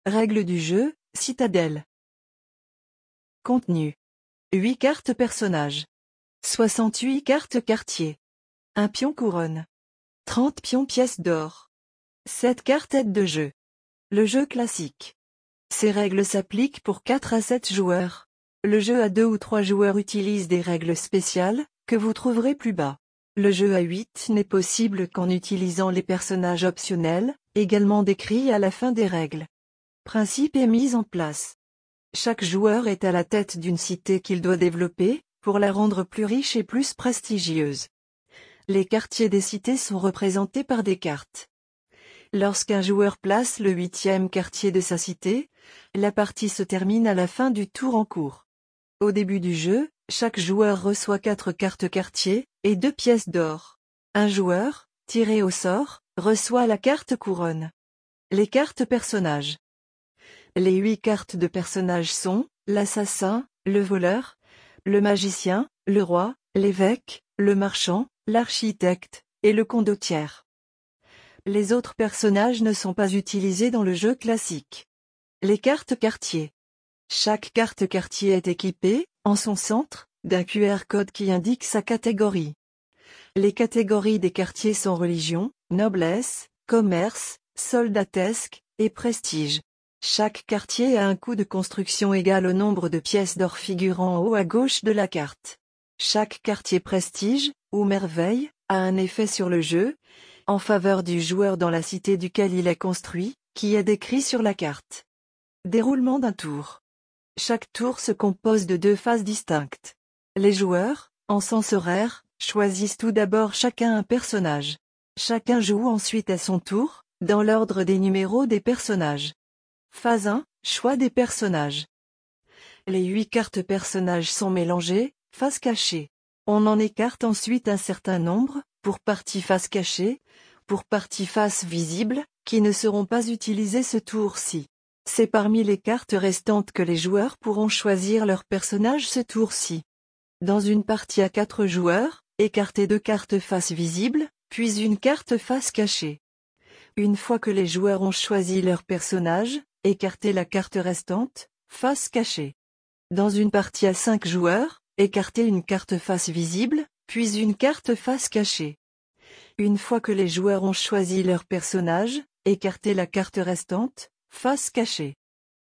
Règles du jeu, Citadelle. Contenu. 8 cartes personnages. 68 cartes quartier. 1 pion couronne. 30 pions pièces d'or. 7 cartes aide de jeu. Le jeu classique. Ces règles s'appliquent pour 4 à 7 joueurs. Le jeu à 2 ou 3 joueurs utilise des règles spéciales, que vous trouverez plus bas. Le jeu à 8 n'est possible qu'en utilisant les personnages optionnels, également décrits à la fin des règles. Principe et mise en place. Chaque joueur est à la tête d'une cité qu'il doit développer, pour la rendre plus riche et plus prestigieuse. Les quartiers des cités sont représentés par des cartes. Lorsqu'un joueur place le 8e quartier de sa cité, la partie se termine à la fin du tour en cours. Au début du jeu, chaque joueur reçoit 4 cartes quartier, et 2 pièces d'or. Un joueur, tiré au sort, reçoit la carte couronne. Les cartes personnages. Les 8 cartes de personnages sont, l'assassin, le voleur, le magicien, le roi, l'évêque, le marchand, l'architecte, et le condottière. Les autres personnages ne sont pas utilisés dans le jeu classique. Les cartes quartier. Chaque carte quartier est équipée, en son centre, d'un QR code qui indique sa catégorie. Les catégories des quartiers sont religion, noblesse, commerce, soldatesque, et prestige. Chaque quartier a un coût de construction égal au nombre de pièces d'or figurant en haut à gauche de la carte. Chaque quartier prestige, ou merveille, a un effet sur le jeu, en faveur du joueur dans la cité duquel il est construit, qui est décrit sur la carte. Déroulement d'un tour. Chaque tour se compose de 2 phases distinctes. Les joueurs, en sens horaire, choisissent tout d'abord chacun un personnage. Chacun joue ensuite à son tour, dans l'ordre des numéros des personnages. Phase 1, choix des personnages. Les 8 cartes personnages sont mélangées, face cachée. On en écarte ensuite un certain nombre, pour partie face cachée, pour partie face visible, qui ne seront pas utilisées ce tour-ci. C'est parmi les cartes restantes que les joueurs pourront choisir leur personnage ce tour-ci. Dans une partie à 4 joueurs, écartez 2 cartes face visible, puis une carte face cachée. Une fois que les joueurs ont choisi leur personnage, écartez la carte restante, face cachée. Dans une partie à 5 joueurs, écartez une carte face visible, puis une carte face cachée. Une fois que les joueurs ont choisi leur personnage, écartez la carte restante, face cachée.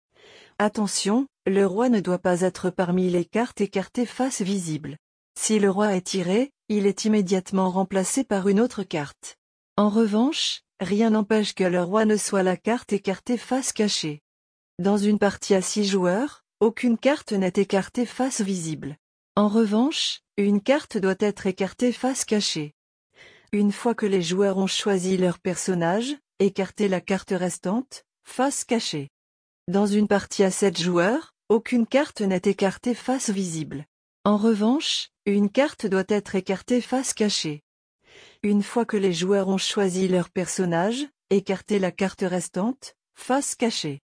Attention, le roi ne doit pas être parmi les cartes écartées face visible. Si le roi est tiré, il est immédiatement remplacé par une autre carte. En revanche, rien n'empêche que le roi ne soit la carte écartée face cachée. Dans une partie à 6 joueurs, aucune carte n'est écartée face visible. En revanche, une carte doit être écartée face cachée. Une fois que les joueurs ont choisi leur personnage, écartez la carte restante, face cachée. Dans une partie à 7 joueurs, aucune carte n'est écartée face visible. En revanche, une carte doit être écartée face cachée. Une fois que les joueurs ont choisi leur personnage, écartez la carte restante, face cachée.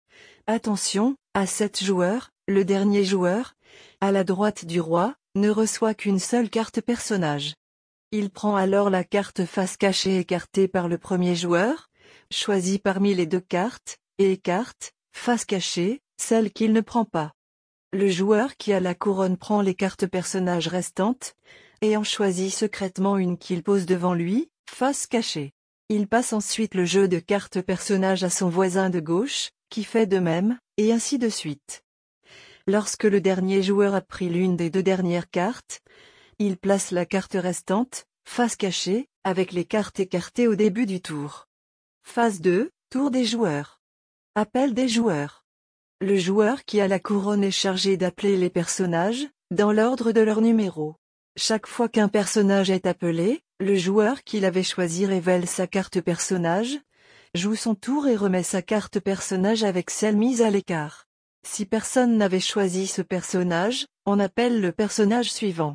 Attention, à 7 joueurs, le dernier joueur, à la droite du roi, ne reçoit qu'une seule carte personnage. Il prend alors la carte face cachée écartée par le premier joueur, choisit parmi les 2 cartes, et écarte, face cachée, celle qu'il ne prend pas. Le joueur qui a la couronne prend les cartes personnages restantes, et en choisit secrètement une qu'il pose devant lui, face cachée. Il passe ensuite le jeu de cartes personnages à son voisin de gauche, qui fait de même, et ainsi de suite. Lorsque le dernier joueur a pris l'une des 2 dernières cartes, il place la carte restante, face cachée, avec les cartes écartées au début du tour. Phase 2, tour des joueurs. Appel des joueurs. Le joueur qui a la couronne est chargé d'appeler les personnages, dans l'ordre de leur numéro. Chaque fois qu'un personnage est appelé, le joueur qui l'avait choisi révèle sa carte personnage, joue son tour et remet sa carte personnage avec celle mise à l'écart. Si personne n'avait choisi ce personnage, on appelle le personnage suivant.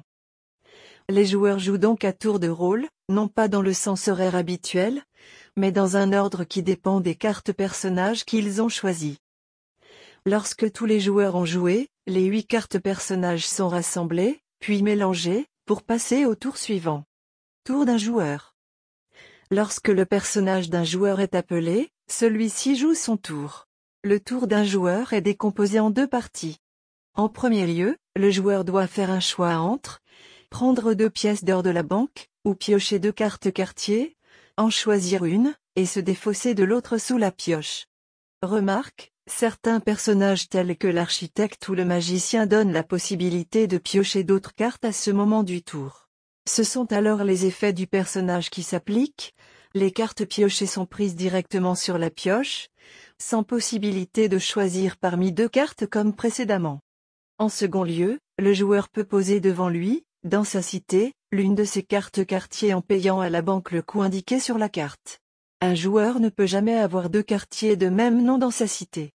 Les joueurs jouent donc à tour de rôle, non pas dans le sens horaire habituel, mais dans un ordre qui dépend des cartes personnages qu'ils ont choisies. Lorsque tous les joueurs ont joué, les 8 cartes personnages sont rassemblées, puis mélangées, pour passer au tour suivant. Tour d'un joueur. Lorsque le personnage d'un joueur est appelé, celui-ci joue son tour. Le tour d'un joueur est décomposé en deux parties. En premier lieu, le joueur doit faire un choix entre prendre 2 pièces d'or de la banque, ou piocher 2 cartes quartier, en choisir une, et se défausser de l'autre sous la pioche. Remarque, certains personnages tels que l'architecte ou le magicien donnent la possibilité de piocher d'autres cartes à ce moment du tour. Ce sont alors les effets du personnage qui s'appliquent, les cartes piochées sont prises directement sur la pioche, sans possibilité de choisir parmi 2 cartes comme précédemment. En second lieu, le joueur peut poser devant lui, dans sa cité, l'une de ses cartes quartier en payant à la banque le coût indiqué sur la carte. Un joueur ne peut jamais avoir 2 quartiers de même nom dans sa cité.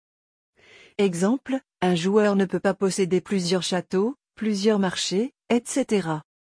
Exemple, un joueur ne peut pas posséder plusieurs châteaux, plusieurs marchés, etc.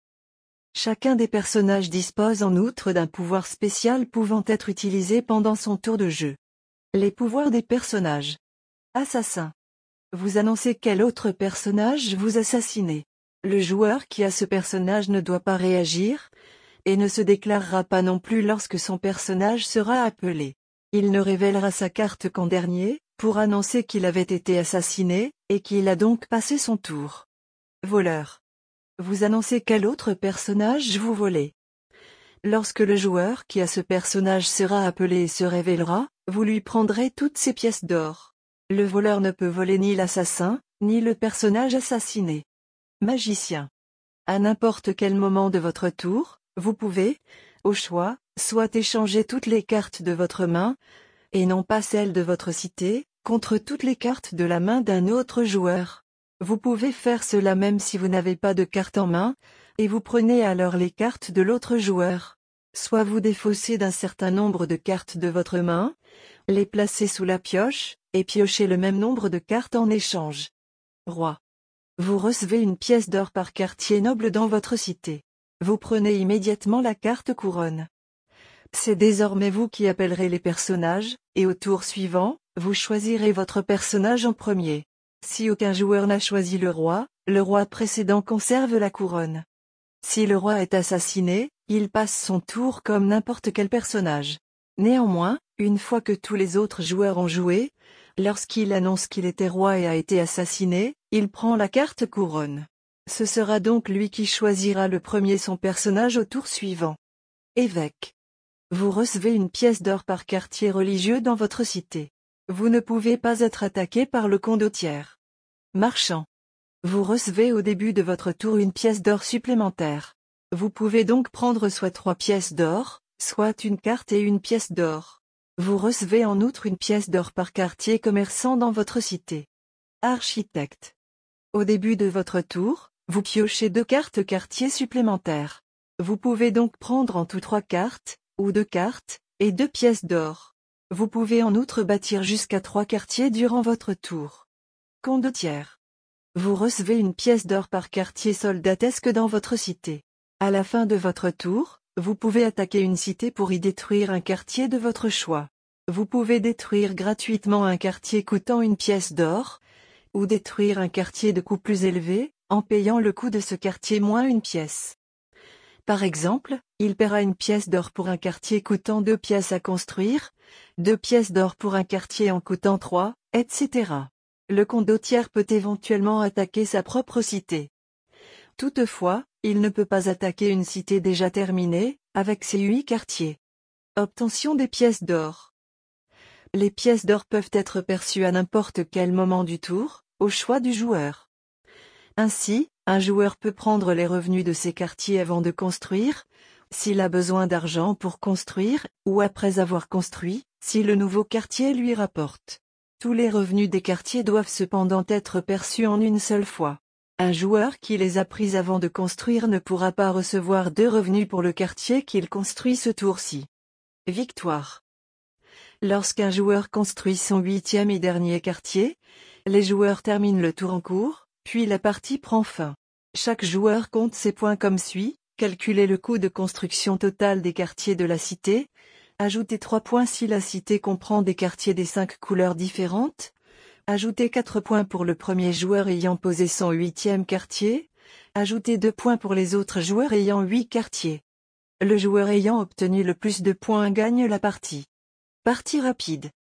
Chacun des personnages dispose en outre d'un pouvoir spécial pouvant être utilisé pendant son tour de jeu. Les pouvoirs des personnages. Assassin. Vous annoncez quel autre personnage vous assassinez. Le joueur qui a ce personnage ne doit pas réagir, et ne se déclarera pas non plus lorsque son personnage sera appelé. Il ne révélera sa carte qu'en dernier, pour annoncer qu'il avait été assassiné, et qu'il a donc passé son tour. Voleur. Vous annoncez quel autre personnage vous volez. Lorsque le joueur qui a ce personnage sera appelé et se révélera, vous lui prendrez toutes ses pièces d'or. Le voleur ne peut voler ni l'assassin, ni le personnage assassiné. Magicien. À n'importe quel moment de votre tour, vous pouvez, au choix, soit échanger toutes les cartes de votre main, et non pas celles de votre cité, contre toutes les cartes de la main d'un autre joueur. Vous pouvez faire cela même si vous n'avez pas de carte en main, et vous prenez alors les cartes de l'autre joueur. Soit vous défaussez d'un certain nombre de cartes de votre main, les placez sous la pioche, et piochez le même nombre de cartes en échange. Roi. Vous recevez une pièce d'or par quartier noble dans votre cité. Vous prenez immédiatement la carte couronne. C'est désormais vous qui appellerez les personnages, et au tour suivant, vous choisirez votre personnage en premier. Si aucun joueur n'a choisi le roi précédent conserve la couronne. Si le roi est assassiné, il passe son tour comme n'importe quel personnage. Néanmoins, une fois que tous les autres joueurs ont joué, lorsqu'il annonce qu'il était roi et a été assassiné, il prend la carte couronne. Ce sera donc lui qui choisira le premier son personnage au tour suivant. Évêque. Vous recevez une pièce d'or par quartier religieux dans votre cité. Vous ne pouvez pas être attaqué par le condottiere. Marchand. Vous recevez au début de votre tour une pièce d'or supplémentaire. Vous pouvez donc prendre soit 3 pièces d'or, soit une carte et une pièce d'or. Vous recevez en outre une pièce d'or par quartier commerçant dans votre cité. Architecte. Au début de votre tour, vous piochez 2 cartes quartier supplémentaires. Vous pouvez donc prendre en tout 3 cartes, ou 2 cartes, et 2 pièces d'or. Vous pouvez en outre bâtir jusqu'à 3 quartiers durant votre tour. Condottiere. Vous recevez une pièce d'or par quartier soldatesque dans votre cité. À la fin de votre tour, vous pouvez attaquer une cité pour y détruire un quartier de votre choix. Vous pouvez détruire gratuitement un quartier coûtant une pièce d'or, ou détruire un quartier de coût plus élevé, en payant le coût de ce quartier moins une pièce. Par exemple, il paiera une pièce d'or pour un quartier coûtant 2 pièces à construire, 2 pièces d'or pour un quartier en coûtant 3, etc. Le condottiere peut éventuellement attaquer sa propre cité. Toutefois, il ne peut pas attaquer une cité déjà terminée, avec ses 8 quartiers. Obtention des pièces d'or. Les pièces d'or peuvent être perçues à n'importe quel moment du tour, au choix du joueur. Ainsi, un joueur peut prendre les revenus de ses quartiers avant de construire, s'il a besoin d'argent pour construire, ou après avoir construit, si le nouveau quartier lui rapporte. Tous les revenus des quartiers doivent cependant être perçus en une seule fois. Un joueur qui les a pris avant de construire ne pourra pas recevoir 2 revenus pour le quartier qu'il construit ce tour-ci. Victoire. Lorsqu'un joueur construit son 8e et dernier quartier, les joueurs terminent le tour en cours, puis la partie prend fin. Chaque joueur compte ses points comme suit: calculer le coût de construction total des quartiers de la cité, ajouter 3 points si la cité comprend des quartiers des 5 couleurs différentes, ajouter 4 points pour le premier joueur ayant posé son 8e quartier, ajouter 2 points pour les autres joueurs ayant 8 quartiers. Le joueur ayant obtenu le plus de points gagne la partie. Partie rapide.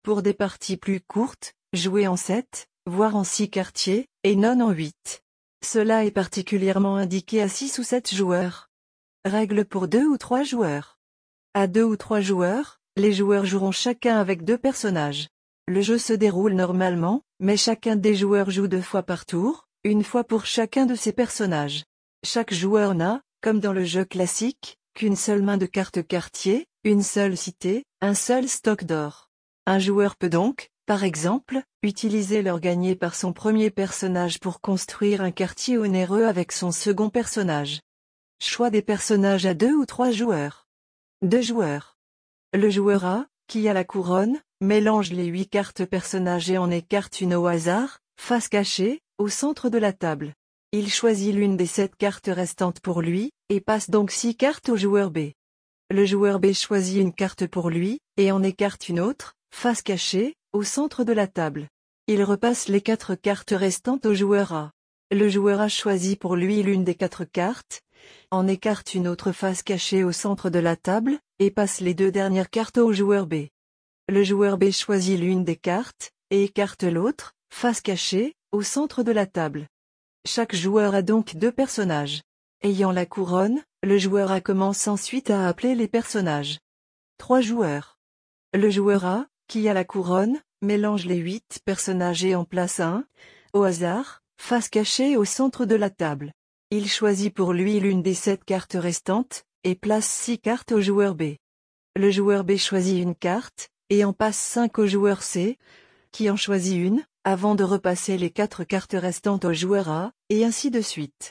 Pour des parties plus courtes, jouez en 7, voire en 6 quartiers, et non en 8. Cela est particulièrement indiqué à 6 ou 7 joueurs. Règle pour 2 ou 3 joueurs. À 2 ou 3 joueurs, les joueurs joueront chacun avec 2 personnages. Le jeu se déroule normalement, mais chacun des joueurs joue 2 fois par tour, une fois pour chacun de ses personnages. Chaque joueur n'a, comme dans le jeu classique, qu'une seule main de cartes quartier, une seule cité, un seul stock d'or. Un joueur peut donc, par exemple, utiliser l'or gagné par son premier personnage pour construire un quartier onéreux avec son second personnage. Choix des personnages à 2 ou 3 joueurs. 2 joueurs. Le joueur A, qui a la couronne, mélange les 8 cartes personnages et en écarte une au hasard, face cachée, au centre de la table. Il choisit l'une des 7 cartes restantes pour lui, et passe donc 6 cartes au joueur B. Le joueur B choisit une carte pour lui, et en écarte une autre, face cachée, au centre de la table. Il repasse les 4 cartes restantes au joueur A. Le joueur A choisit pour lui l'une des 4 cartes, en écarte une autre face cachée au centre de la table, et passe les 2 dernières cartes au joueur B. Le joueur B choisit l'une des cartes, et écarte l'autre, face cachée, au centre de la table. Chaque joueur a donc 2 personnages. Ayant la couronne, le joueur A commence ensuite à appeler les personnages. 3 joueurs. Le joueur A, qui a la couronne, mélange les 8 personnages et en place un, au hasard, face cachée au centre de la table. Il choisit pour lui l'une des 7 cartes restantes, et place 6 cartes au joueur B. Le joueur B choisit une carte, et en passe 5 au joueur C, qui en choisit une, avant de repasser les 4 cartes restantes au joueur A, et ainsi de suite.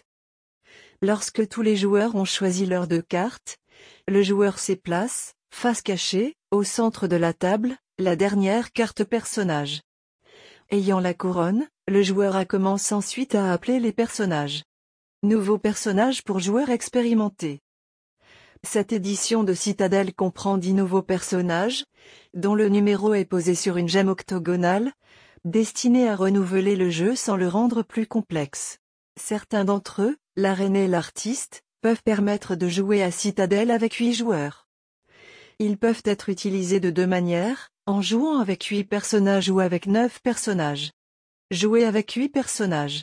Lorsque tous les joueurs ont choisi leurs 2 cartes, le joueur C place, face cachée, au centre de la table, la dernière carte personnage. Ayant la couronne, le joueur A commence ensuite à appeler les personnages. Nouveaux personnages pour joueurs expérimentés. Cette édition de Citadel comprend 10 nouveaux personnages, dont le numéro est posé sur une gemme octogonale, destinée à renouveler le jeu sans le rendre plus complexe. Certains d'entre eux, l'arène et l'artiste, peuvent permettre de jouer à Citadel avec 8 joueurs. Ils peuvent être utilisés de 2 manières, en jouant avec 8 personnages ou avec 9 personnages. Jouer avec 8 personnages.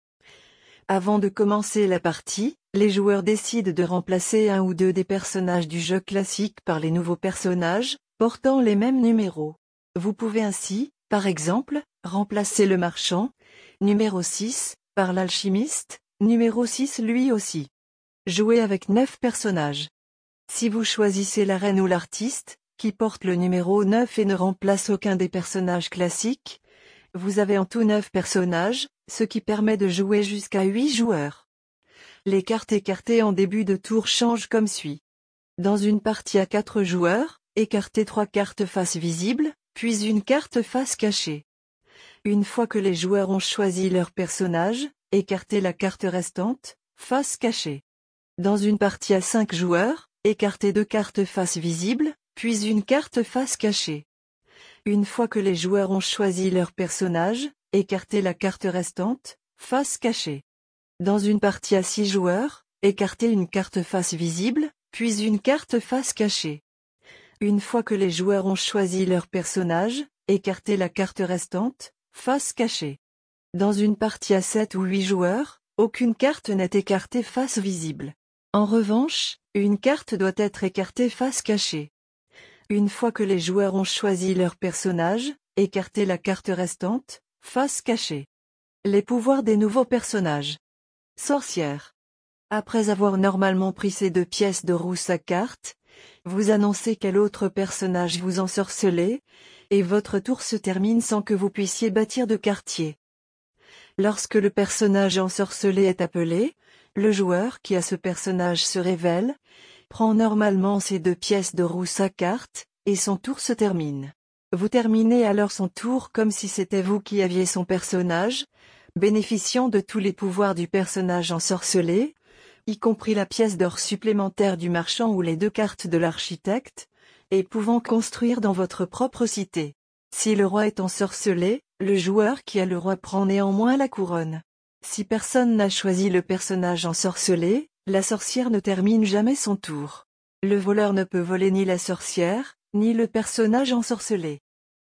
Avant de commencer la partie, les joueurs décident de remplacer un ou deux des personnages du jeu classique par les nouveaux personnages, portant les mêmes numéros. Vous pouvez ainsi, par exemple, remplacer le marchand, numéro 6, par l'alchimiste, numéro 6 lui aussi. Jouer avec 9 personnages. Si vous choisissez la reine ou l'artiste, qui porte le numéro 9 et ne remplace aucun des personnages classiques, vous avez en tout 9 personnages, ce qui permet de jouer jusqu'à 8 joueurs. Les cartes écartées en début de tour changent comme suit. Dans une partie à 4 joueurs, écartez 3 cartes face visibles, puis une carte face cachée. Une fois que les joueurs ont choisi leur personnage, écartez la carte restante, face cachée. Dans une partie à 5 joueurs, écartez 2 cartes face visibles, puis une carte face cachée. Une fois que les joueurs ont choisi leur personnage, écartez la carte restante, face cachée. Dans une partie à 6 joueurs, écartez une carte face visible, puis une carte face cachée. Une fois que les joueurs ont choisi leur personnage, écartez la carte restante, face cachée. Dans une partie à 7 ou 8 joueurs, aucune carte n'est écartée face visible. En revanche, une carte doit être écartée face cachée. Une fois que les joueurs ont choisi leur personnage, écartez la carte restante, face cachée. Les pouvoirs des nouveaux personnages. Sorcière. Après avoir normalement pris ces 2 pièces de rousse à carte, vous annoncez quel autre personnage vous ensorcelez, et votre tour se termine sans que vous puissiez bâtir de quartier. Lorsque le personnage ensorcelé est appelé, le joueur qui a ce personnage se révèle, prend normalement ses 2 pièces de rousse à carte, et son tour se termine. Vous terminez alors son tour comme si c'était vous qui aviez son personnage, bénéficiant de tous les pouvoirs du personnage ensorcelé, y compris la pièce d'or supplémentaire du marchand ou les 2 cartes de l'architecte, et pouvant construire dans votre propre cité. Si le roi est ensorcelé, le joueur qui a le roi prend néanmoins la couronne. Si personne n'a choisi le personnage ensorcelé, la sorcière ne termine jamais son tour. Le voleur ne peut voler ni la sorcière, ni le personnage ensorcelé.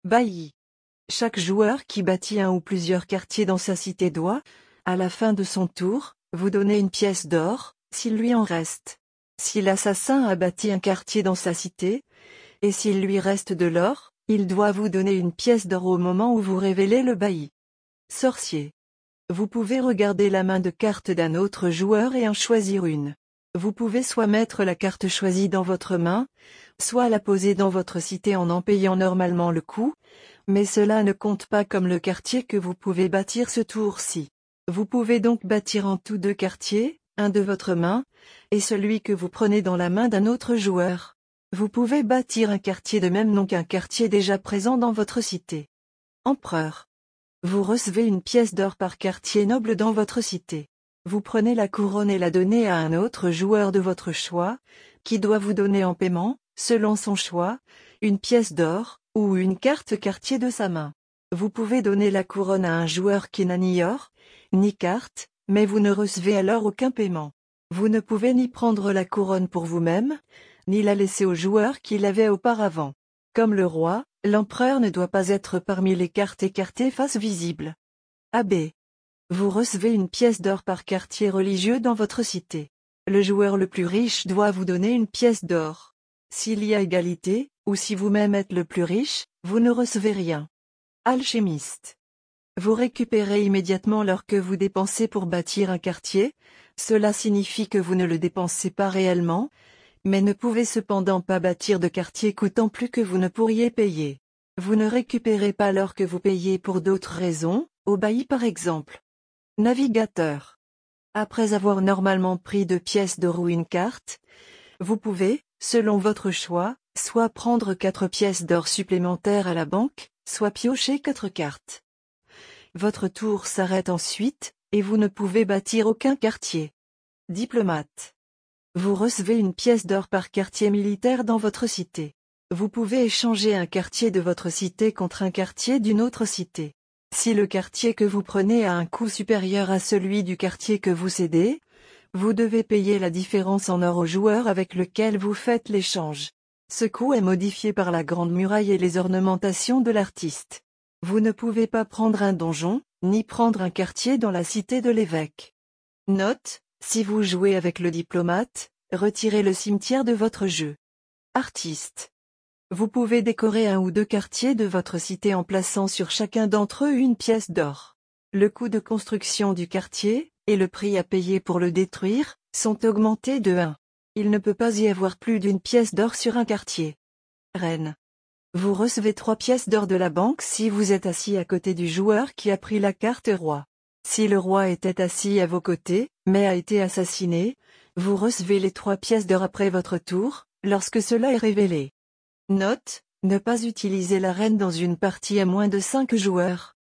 Bailli. Chaque joueur qui bâtit un ou plusieurs quartiers dans sa cité doit, à la fin de son tour, vous donner une pièce d'or, s'il lui en reste. Si l'assassin a bâti un quartier dans sa cité, et s'il lui reste de l'or, il doit vous donner une pièce d'or au moment où vous révélez le bailli. Sorcier. Vous pouvez regarder la main de cartes d'un autre joueur et en choisir une. Vous pouvez soit mettre la carte choisie dans votre main, soit la poser dans votre cité en payant normalement le coup, mais cela ne compte pas comme le quartier que vous pouvez bâtir ce tour-ci. Vous pouvez donc bâtir en tout 2 quartiers, un de votre main, et celui que vous prenez dans la main d'un autre joueur. Vous pouvez bâtir un quartier de même nom qu'un quartier déjà présent dans votre cité. Empereur. Vous recevez une pièce d'or par quartier noble dans votre cité. Vous prenez la couronne et la donnez à un autre joueur de votre choix, qui doit vous donner en paiement, selon son choix, une pièce d'or, ou une carte quartier de sa main. Vous pouvez donner la couronne à un joueur qui n'a ni or, ni carte, mais vous ne recevez alors aucun paiement. Vous ne pouvez ni prendre la couronne pour vous-même, ni la laisser au joueur qui l'avait auparavant. Comme le roi, l'empereur ne doit pas être parmi les cartes écartées face visible. Abbé. Vous recevez une pièce d'or par quartier religieux dans votre cité. Le joueur le plus riche doit vous donner une pièce d'or. S'il y a égalité, ou si vous-même êtes le plus riche, vous ne recevez rien. Alchimiste. Vous récupérez immédiatement l'or que vous dépensez pour bâtir un quartier, cela signifie que vous ne le dépensez pas réellement, mais ne pouvez cependant pas bâtir de quartier coûtant plus que vous ne pourriez payer. Vous ne récupérez pas l'or que vous payez pour d'autres raisons, au bailli par exemple. Navigateur. Après avoir normalement pris 2 pièces d'or ou une carte, vous pouvez, selon votre choix, soit prendre 4 pièces d'or supplémentaires à la banque, soit piocher 4 cartes. Votre tour s'arrête ensuite, et vous ne pouvez bâtir aucun quartier. Diplomate. Vous recevez une pièce d'or par quartier militaire dans votre cité. Vous pouvez échanger un quartier de votre cité contre un quartier d'une autre cité. Si le quartier que vous prenez a un coût supérieur à celui du quartier que vous cédez, vous devez payer la différence en or au joueur avec lequel vous faites l'échange. Ce coût est modifié par la grande muraille et les ornementations de l'artiste. Vous ne pouvez pas prendre un donjon, ni prendre un quartier dans la cité de l'évêque. Note, si vous jouez avec le diplomate, retirez le cimetière de votre jeu. Artiste. Vous pouvez décorer un ou 2 quartiers de votre cité en plaçant sur chacun d'entre eux une pièce d'or. Le coût de construction du quartier, et le prix à payer pour le détruire, sont augmentés de 1. Il ne peut pas y avoir plus d'une pièce d'or sur un quartier. Reine. Vous recevez 3 pièces d'or de la banque si vous êtes assis à côté du joueur qui a pris la carte roi. Si le roi était assis à vos côtés, mais a été assassiné, vous recevez les 3 pièces d'or après votre tour, lorsque cela est révélé. Note, ne pas utiliser la reine dans une partie à moins de 5 joueurs.